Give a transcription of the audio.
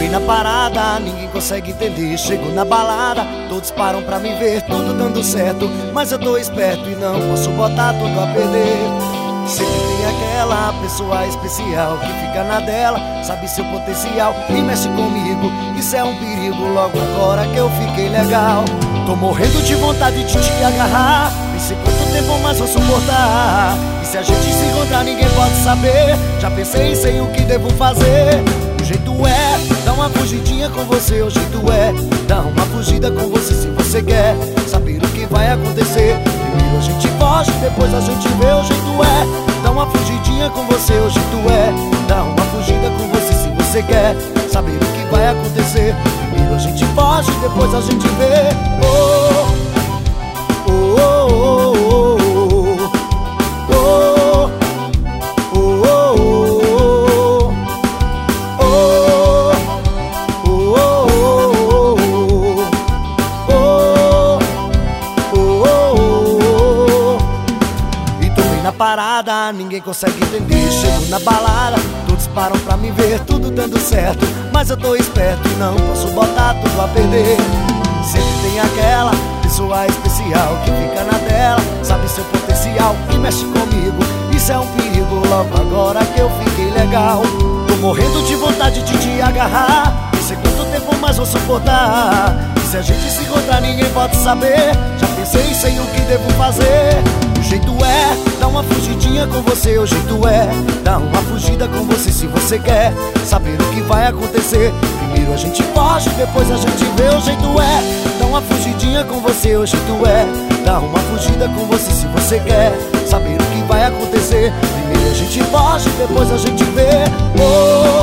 Tomei na parada, ninguém consegue entender. Chego na balada, todos param pra me ver, tudo dando certo, mas eu tô esperto e não posso botar tudo a perder. Sempre tem aquela pessoa especial que fica na dela, sabe seu potencial e mexe comigo. Isso é um perigo, logo agora que eu fiquei legal. Tô morrendo de vontade de te agarrar, pensei quanto tempo mais vou suportar. E se a gente se encontrar ninguém pode saber, já pensei sei o que devo fazer. O jeito é dar uma fugidinha com você, o jeito é dar uma fugida com você se você quer saber o que vai acontecer. Primeiro a gente foge, depois a gente vê. O jeito é dar uma fugidinha com você, o jeito é dar uma fugida com você se você quer saber o que vai acontecer. Primeiro a gente foge, depois a gente vê. Oh, oh, oh, oh, oh. Parada, ninguém consegue entender. Chego na balada, todos param pra me ver, tudo dando certo, mas eu tô esperto e não posso botar tudo a perder. Sempre tem aquela pessoa especial que fica na dela, sabe seu potencial e mexe comigo. Isso é um perigo, logo agora que eu fiquei legal. Tô morrendo de vontade de te agarrar, não sei quanto tempo mais vou suportar. E se a gente se encontrar ninguém pode saber, já pensei sei o que devo fazer. O jeito é dar uma fugidinha com você, o jeito é dar uma fugida com você se você quer saber o que vai acontecer. Primeiro a gente foge, depois a gente vê. O jeito é dar uma fugidinha com você, o jeito é dar uma fugida com você se você quer saber o que vai acontecer. Primeiro a gente foge, depois a gente vê. Oh,